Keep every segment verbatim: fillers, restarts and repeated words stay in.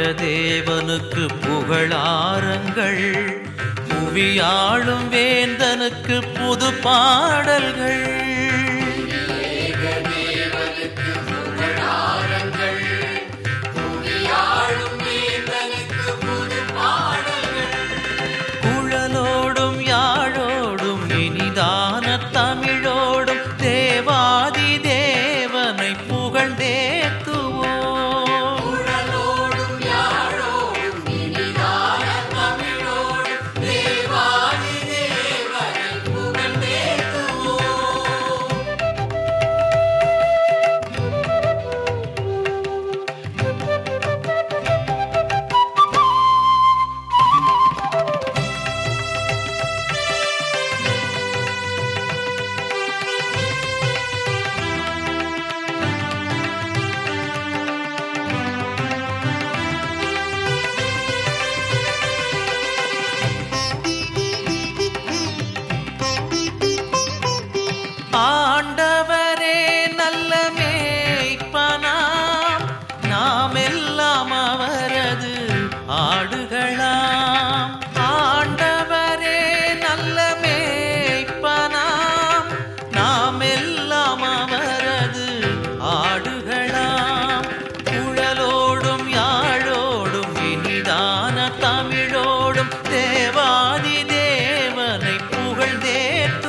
தேவனுக்கு புகழாரங்கள், புவியாளும் வேந்தனுக்கு புது பாடல்கள். குழலோடும் யாழோடும் இனிதான தமிழோடும் தேவாதி தேவனை புகழ்ந்தேத்துவோம். ஆண்டவரே நல்ல மேய்ப்பனாம், நாம் எல்லாம் அவரது ஆடுகளாம். ஆண்டவரே நல்ல மேய்ப்பனாம், நாம் எல்லாம் அவரது ஆடுகளாம். குழலோடும் யாழோடும் இனிதான தமிழோடும் தேவாதி தேவனை புகழ்ந்தேத்துவோம்.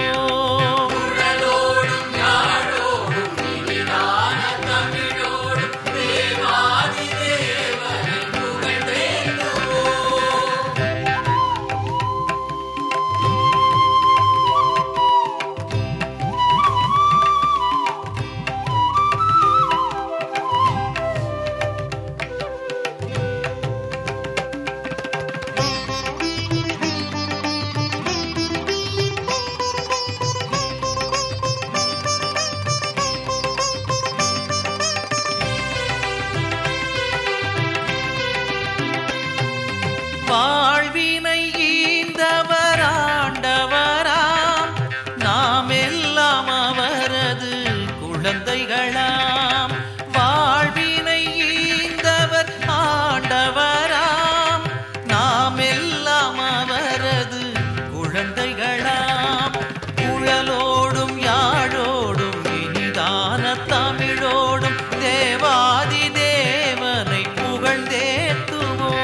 வாழ்வினை ஈந்தவர் ஆண்டவராம், நாம் எல்லாம் அவரது குழந்தைகளாம். வாழ்வினை ஈந்தவர் ஆண்டவராம், நாம் எல்லாம் அவரது குழந்தைகளாம். குழலோடும் யாழோடும் இனிதான தமிழோடும் தேவாதி தேவனை புகழ்ந்தேத்துவோம்.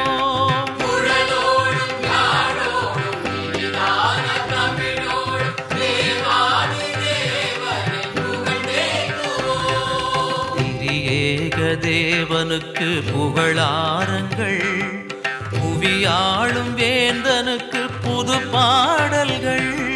தேவனுக்கு புகழாரங்கள், புவியாளும் வேந்தனுக்கு புது பாடல்கள்.